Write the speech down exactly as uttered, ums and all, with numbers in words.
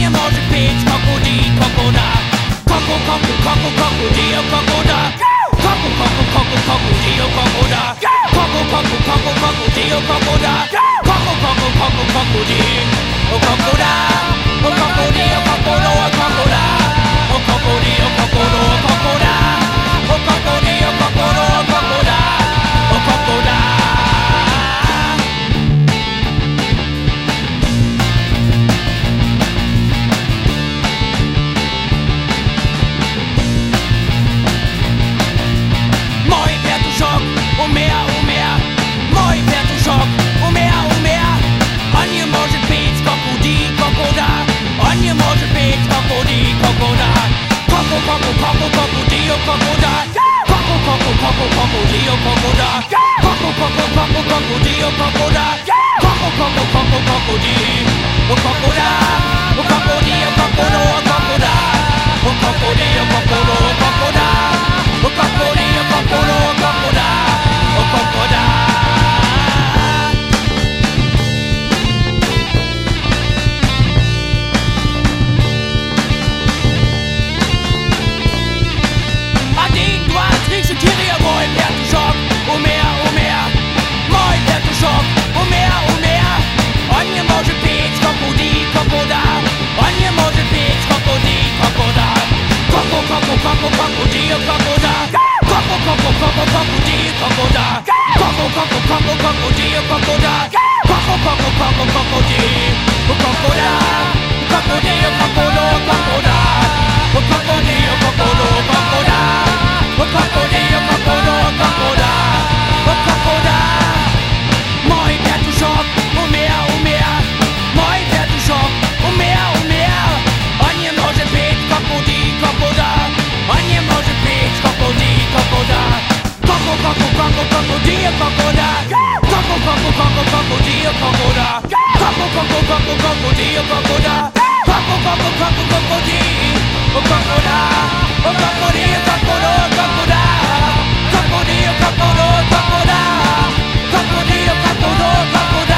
nie może być kokudi, kokoda. Koku, koku, koku, koku, dio, kokoda. Koku, koku, koku, koku, dio, kokoda. Koku, koku, koku, koku, dio, kokoda. Koku, koku, koku, koku, dio, kokoda. O kokodio, kokodo, o kokoda. O kokodio, kokodo, o kokoda. O kokodio, kokodo, o kokoda. O kokoda. Mój wiatuszok umia, umia. Mój wiatuszok umia, umia. On nie może być kokudi, kokoda. On nie może być kokudi, kokoda. Koku, koku, koku, koku, dio, kokoda. Koku, koku, koku, koku, dio, kokoda. Koku, koku, koku, koku, dio, kokoda. Koku, koku, koku, koku, dio, kokoda. O kokodio, kokodo, o kokoda. O kokodio, kokodo, o kokoda. O kokodio, kokodo, o kokoda. O kokoda. Mój wiatuszok umia, umia. Mój wiatuszok umia, umia. On nie może być kokudi, kokoda. On nie może być kokudi, kokoda. Koku, koku, koku, koku, dio, kokoda. Koku, koku, koku, koku, dio, kokoda. Koku, koku, koku, koku, dio, kokoda. Koku, koku, koku, koku, dio, kokoda. Kokodio, kokodo, kokoda. Kokodio, kokodo, kokoda. Kokodio, kokodo, kokoda. Kokoda. Mój wiatuszok umia, umia. Mój wiatuszok umia, umia. On nie może być kokudi, kokoda. On nie może być kokudi, kokoda. Koku, koku, koku, koku, dio, kokoda. Koku, koku, koku, koku, dio, kokoda. Koku, koku, koku, koku, dio, kokoda. Koku, koku, koku, koku, dio, kokoda. O kokodio, kokodo, kokoda. Kokodio, kokodo, kokoda. Kokodio, kokodo, kokoda.